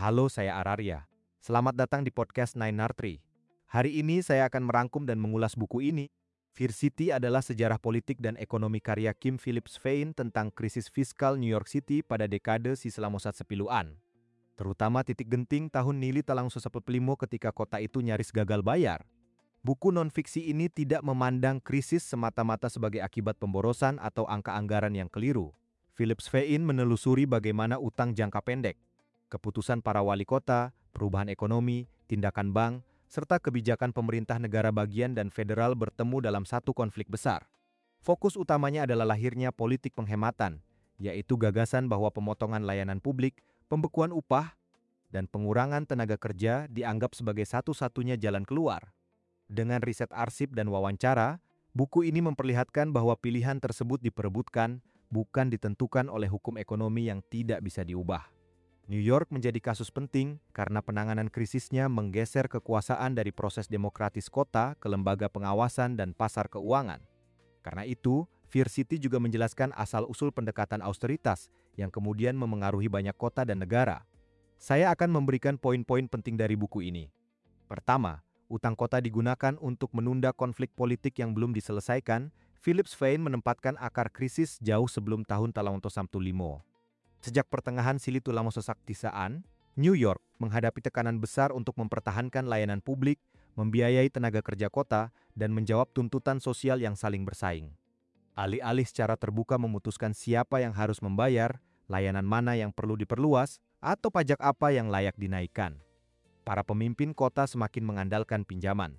Halo, saya Araria. Selamat datang di podcast Nine Tree. Hari ini saya akan merangkum dan mengulas buku ini. Fear City adalah sejarah politik dan ekonomi karya Kim Phillips Fein tentang krisis fiskal New York City pada dekade Siselamosat Sepiluan. Terutama titik genting tahun Nili Talang Susapelimo ketika kota itu nyaris gagal bayar. Buku non-fiksi ini tidak memandang krisis semata-mata sebagai akibat pemborosan atau angka anggaran yang keliru. Phillips Fein menelusuri bagaimana utang jangka pendek, keputusan para wali kota, perubahan ekonomi, tindakan bank, serta kebijakan pemerintah negara bagian dan federal bertemu dalam satu konflik besar. Fokus utamanya adalah lahirnya politik penghematan, yaitu gagasan bahwa pemotongan layanan publik, pembekuan upah, dan pengurangan tenaga kerja dianggap sebagai satu-satunya jalan keluar. Dengan riset arsip dan wawancara, buku ini memperlihatkan bahwa pilihan tersebut diperebutkan, bukan ditentukan oleh hukum ekonomi yang tidak bisa diubah. New York menjadi kasus penting karena penanganan krisisnya menggeser kekuasaan dari proses demokratis kota ke lembaga pengawasan dan pasar keuangan. Karena itu, Fear City juga menjelaskan asal-usul pendekatan austeritas yang kemudian memengaruhi banyak kota dan negara. Saya akan memberikan poin-poin penting dari buku ini. Pertama, utang kota digunakan untuk menunda konflik politik yang belum diselesaikan. Phillips Fein menempatkan akar krisis jauh sebelum tahun Talawanto Samtulimo. Sejak pertengahan Sili Tulamoso Saktisaan, New York menghadapi tekanan besar untuk mempertahankan layanan publik, membiayai tenaga kerja kota, dan menjawab tuntutan sosial yang saling bersaing. Alih-alih secara terbuka memutuskan siapa yang harus membayar, layanan mana yang perlu diperluas, atau pajak apa yang layak dinaikkan, para pemimpin kota semakin mengandalkan pinjaman.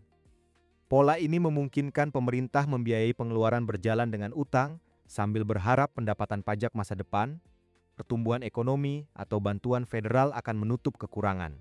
Pola ini memungkinkan pemerintah membiayai pengeluaran berjalan dengan utang, sambil berharap pendapatan pajak masa depan, pertumbuhan ekonomi, atau bantuan federal akan menutup kekurangan.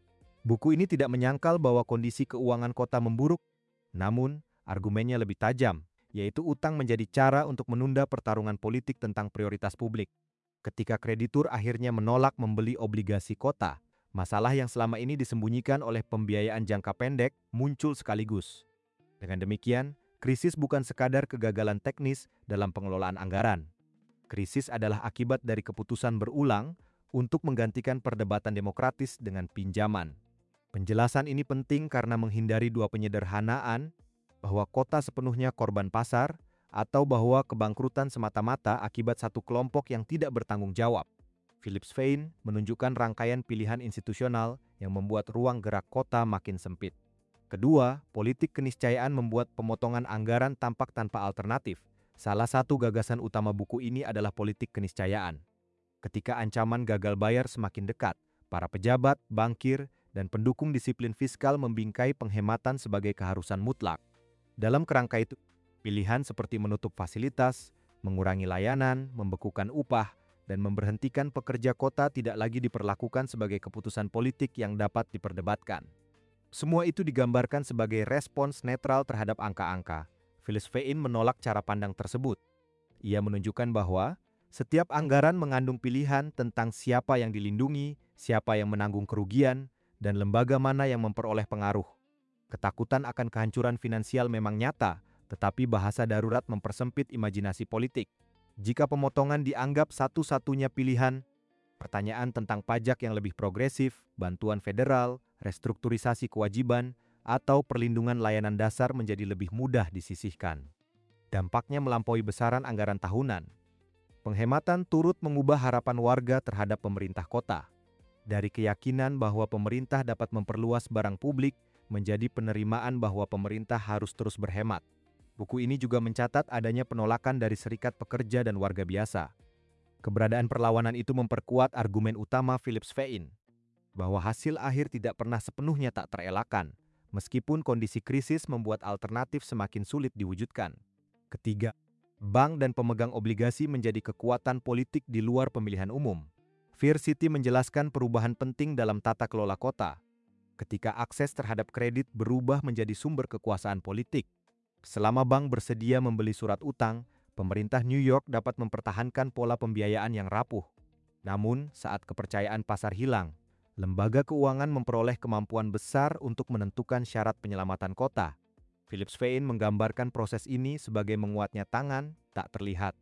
Buku ini tidak menyangkal bahwa kondisi keuangan kota memburuk, namun argumennya lebih tajam, yaitu utang menjadi cara untuk menunda pertarungan politik tentang prioritas publik. Ketika kreditur akhirnya menolak membeli obligasi kota, masalah yang selama ini disembunyikan oleh pembiayaan jangka pendek muncul sekaligus. Dengan demikian, krisis bukan sekadar kegagalan teknis dalam pengelolaan anggaran. Krisis adalah akibat dari keputusan berulang untuk menggantikan perdebatan demokratis dengan pinjaman. Penjelasan ini penting karena menghindari dua penyederhanaan, bahwa kota sepenuhnya korban pasar, atau bahwa kebangkrutan semata-mata akibat satu kelompok yang tidak bertanggung jawab. Phillips Fein menunjukkan rangkaian pilihan institusional yang membuat ruang gerak kota makin sempit. Kedua, politik keniscayaan membuat pemotongan anggaran tampak tanpa alternatif. Salah satu gagasan utama buku ini adalah politik keniscayaan. Ketika ancaman gagal bayar semakin dekat, para pejabat, bankir, dan pendukung disiplin fiskal membingkai penghematan sebagai keharusan mutlak. Dalam kerangka itu, pilihan seperti menutup fasilitas, mengurangi layanan, membekukan upah, dan memberhentikan pekerja kota tidak lagi diperlakukan sebagai keputusan politik yang dapat diperdebatkan. Semua itu digambarkan sebagai respons netral terhadap angka-angka. Phillips Fein menolak cara pandang tersebut. Ia menunjukkan bahwa setiap anggaran mengandung pilihan tentang siapa yang dilindungi, siapa yang menanggung kerugian, dan lembaga mana yang memperoleh pengaruh. Ketakutan akan kehancuran finansial memang nyata, tetapi bahasa darurat mempersempit imajinasi politik. Jika pemotongan dianggap satu-satunya pilihan, pertanyaan tentang pajak yang lebih progresif, bantuan federal, restrukturisasi kewajiban, atau perlindungan layanan dasar menjadi lebih mudah disisihkan. Dampaknya melampaui besaran anggaran tahunan. Penghematan turut mengubah harapan warga terhadap pemerintah kota. Dari keyakinan bahwa pemerintah dapat memperluas barang publik, menjadi penerimaan bahwa pemerintah harus terus berhemat. Buku ini juga mencatat adanya penolakan dari serikat pekerja dan warga biasa. Keberadaan perlawanan itu memperkuat argumen utama Phillips Fein, bahwa hasil akhir tidak pernah sepenuhnya tak terelakkan, meskipun kondisi krisis membuat alternatif semakin sulit diwujudkan. Ketiga, bank dan pemegang obligasi menjadi kekuatan politik di luar pemilihan umum. Fear City menjelaskan perubahan penting dalam tata kelola kota, ketika akses terhadap kredit berubah menjadi sumber kekuasaan politik. Selama bank bersedia membeli surat utang, pemerintah New York dapat mempertahankan pola pembiayaan yang rapuh. Namun, saat kepercayaan pasar hilang, lembaga keuangan memperoleh kemampuan besar untuk menentukan syarat penyelamatan kota. Phillips Fein menggambarkan proses ini sebagai menguatnya tangan tak terlihat.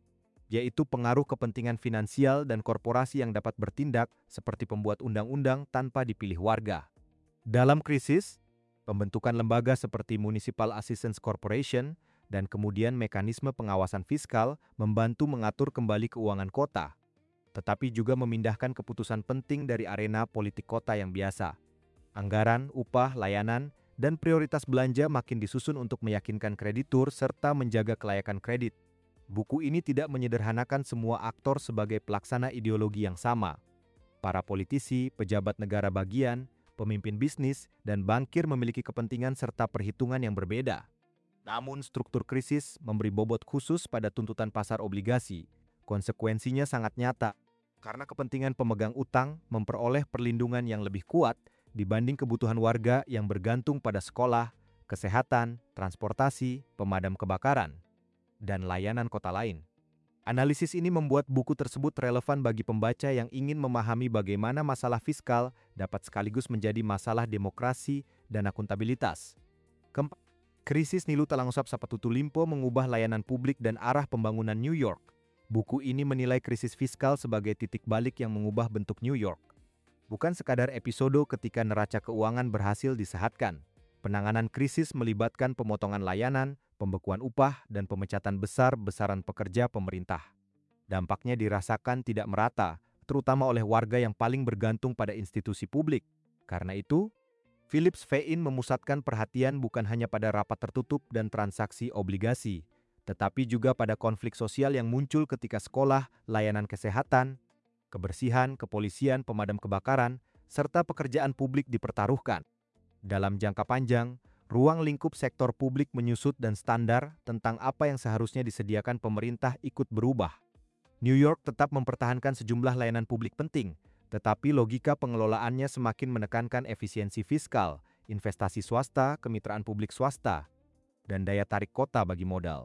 yaitu pengaruh kepentingan finansial dan korporasi yang dapat bertindak seperti pembuat undang-undang tanpa dipilih warga. Dalam krisis, pembentukan lembaga seperti Municipal Assistance Corporation dan kemudian mekanisme pengawasan fiskal membantu mengatur kembali keuangan kota, tetapi juga memindahkan keputusan penting dari arena politik kota yang biasa. Anggaran, upah, layanan, dan prioritas belanja makin disusun untuk meyakinkan kreditur serta menjaga kelayakan kredit. Buku ini tidak menyederhanakan semua aktor sebagai pelaksana ideologi yang sama. Para politisi, pejabat negara bagian, pemimpin bisnis, dan bankir memiliki kepentingan serta perhitungan yang berbeda. Namun struktur krisis memberi bobot khusus pada tuntutan pasar obligasi. Konsekuensinya sangat nyata, karena kepentingan pemegang utang memperoleh perlindungan yang lebih kuat dibanding kebutuhan warga yang bergantung pada sekolah, kesehatan, transportasi, pemadam kebakaran, dan layanan kota lain. Analisis ini membuat buku tersebut relevan bagi pembaca yang ingin memahami bagaimana masalah fiskal dapat sekaligus menjadi masalah demokrasi dan akuntabilitas. Krisis Nilu Talangsap Sapatutu Limpo mengubah layanan publik dan arah pembangunan New York. Buku ini menilai krisis fiskal sebagai titik balik yang mengubah bentuk New York. Bukan sekadar episode ketika neraca keuangan berhasil disehatkan. Penanganan krisis melibatkan pemotongan layanan, pembekuan upah, dan pemecatan besar-besaran pekerja pemerintah. Dampaknya dirasakan tidak merata, terutama oleh warga yang paling bergantung pada institusi publik. Karena itu, Phillips Fein memusatkan perhatian bukan hanya pada rapat tertutup dan transaksi obligasi, tetapi juga pada konflik sosial yang muncul ketika sekolah, layanan kesehatan, kebersihan, kepolisian, pemadam kebakaran, serta pekerjaan publik dipertaruhkan. Dalam jangka panjang, ruang lingkup sektor publik menyusut dan standar tentang apa yang seharusnya disediakan pemerintah ikut berubah. New York tetap mempertahankan sejumlah layanan publik penting, tetapi logika pengelolaannya semakin menekankan efisiensi fiskal, investasi swasta, kemitraan publik swasta, dan daya tarik kota bagi modal.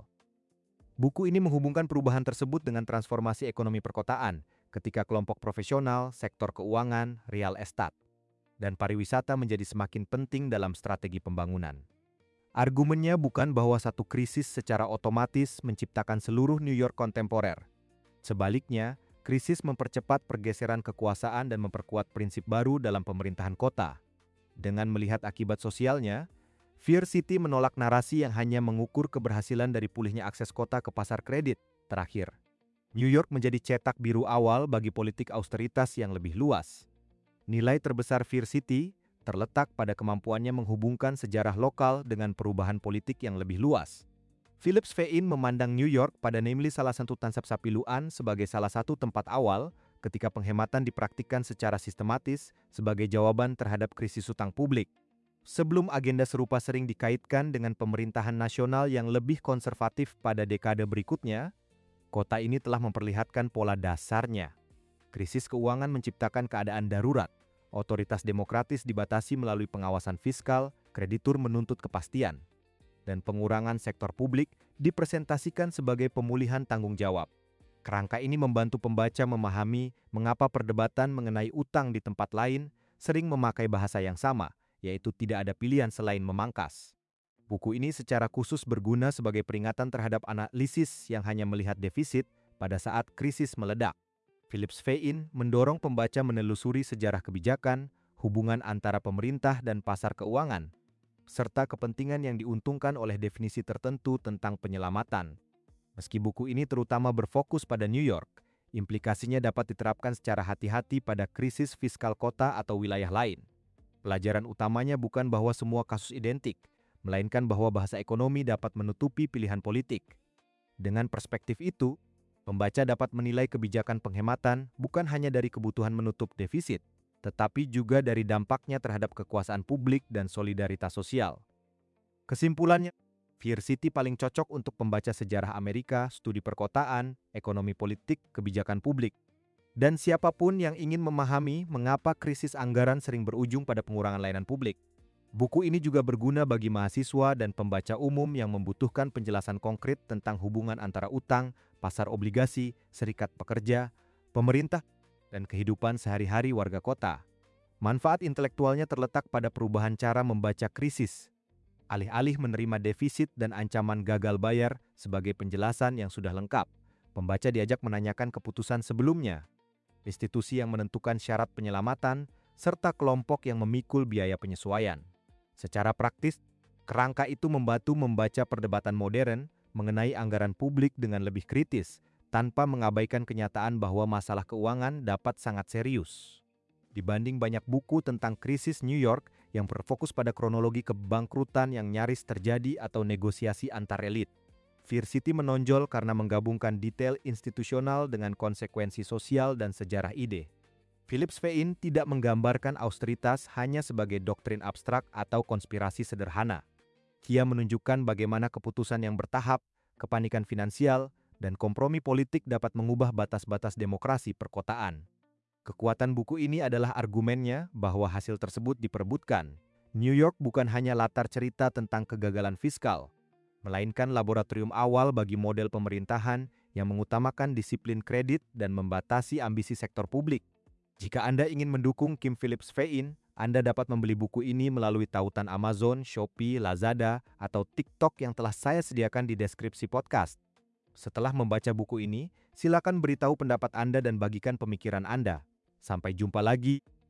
Buku ini menghubungkan perubahan tersebut dengan transformasi ekonomi perkotaan, ketika kelompok profesional, sektor keuangan, real estate, dan pariwisata menjadi semakin penting dalam strategi pembangunan. Argumennya bukan bahwa satu krisis secara otomatis menciptakan seluruh New York kontemporer. Sebaliknya, krisis mempercepat pergeseran kekuasaan dan memperkuat prinsip baru dalam pemerintahan kota. Dengan melihat akibat sosialnya, Fear City menolak narasi yang hanya mengukur keberhasilan dari pulihnya akses kota ke pasar kredit. Terakhir, New York menjadi cetak biru awal bagi politik austeritas yang lebih luas. Nilai terbesar Fear City terletak pada kemampuannya menghubungkan sejarah lokal dengan perubahan politik yang lebih luas. Phillips Fein memandang New York pada namely salah satu Tansap Sapiluan sebagai salah satu tempat awal ketika penghematan dipraktikkan secara sistematis sebagai jawaban terhadap krisis utang publik. Sebelum agenda serupa sering dikaitkan dengan pemerintahan nasional yang lebih konservatif pada dekade berikutnya, kota ini telah memperlihatkan pola dasarnya. Krisis keuangan menciptakan keadaan darurat. Otoritas demokratis dibatasi melalui pengawasan fiskal, kreditur menuntut kepastian, dan pengurangan sektor publik dipresentasikan sebagai pemulihan tanggung jawab. Kerangka ini membantu pembaca memahami mengapa perdebatan mengenai utang di tempat lain sering memakai bahasa yang sama, yaitu tidak ada pilihan selain memangkas. Buku ini secara khusus berguna sebagai peringatan terhadap analisis yang hanya melihat defisit pada saat krisis meledak. Phillips Fein mendorong pembaca menelusuri sejarah kebijakan, hubungan antara pemerintah dan pasar keuangan, serta kepentingan yang diuntungkan oleh definisi tertentu tentang penyelamatan. Meski buku ini terutama berfokus pada New York, implikasinya dapat diterapkan secara hati-hati pada krisis fiskal kota atau wilayah lain. Pelajaran utamanya bukan bahwa semua kasus identik, melainkan bahwa bahasa ekonomi dapat menutupi pilihan politik. Dengan perspektif itu, pembaca dapat menilai kebijakan penghematan bukan hanya dari kebutuhan menutup defisit, tetapi juga dari dampaknya terhadap kekuasaan publik dan solidaritas sosial. Kesimpulannya, Fear City paling cocok untuk pembaca sejarah Amerika, studi perkotaan, ekonomi politik, kebijakan publik, dan siapapun yang ingin memahami mengapa krisis anggaran sering berujung pada pengurangan layanan publik. Buku ini juga berguna bagi mahasiswa dan pembaca umum yang membutuhkan penjelasan konkret tentang hubungan antara utang, pasar obligasi, serikat pekerja, pemerintah, dan kehidupan sehari-hari warga kota. Manfaat intelektualnya terletak pada perubahan cara membaca krisis. Alih-alih menerima defisit dan ancaman gagal bayar sebagai penjelasan yang sudah lengkap, Pembaca diajak menanyakan keputusan sebelumnya, institusi yang menentukan syarat penyelamatan, serta kelompok yang memikul biaya penyesuaian. Secara praktis, kerangka itu membantu membaca perdebatan modern mengenai anggaran publik dengan lebih kritis, tanpa mengabaikan kenyataan bahwa masalah keuangan dapat sangat serius. Dibanding banyak buku tentang krisis New York yang berfokus pada kronologi kebangkrutan yang nyaris terjadi atau negosiasi antar elit, Fear City menonjol karena menggabungkan detail institusional dengan konsekuensi sosial dan sejarah ide. Phillips Fein tidak menggambarkan austeritas hanya sebagai doktrin abstrak atau konspirasi sederhana. Dia menunjukkan bagaimana keputusan yang bertahap, kepanikan finansial, dan kompromi politik dapat mengubah batas-batas demokrasi perkotaan. Kekuatan buku ini adalah argumennya bahwa hasil tersebut diperebutkan. New York bukan hanya latar cerita tentang kegagalan fiskal, melainkan laboratorium awal bagi model pemerintahan yang mengutamakan disiplin kredit dan membatasi ambisi sektor publik. Jika Anda ingin mendukung Kim Phillips Fein, Anda dapat membeli buku ini melalui tautan Amazon, Shopee, Lazada, atau TikTok yang telah saya sediakan di deskripsi podcast. Setelah membaca buku ini, silakan beritahu pendapat Anda dan bagikan pemikiran Anda. Sampai jumpa lagi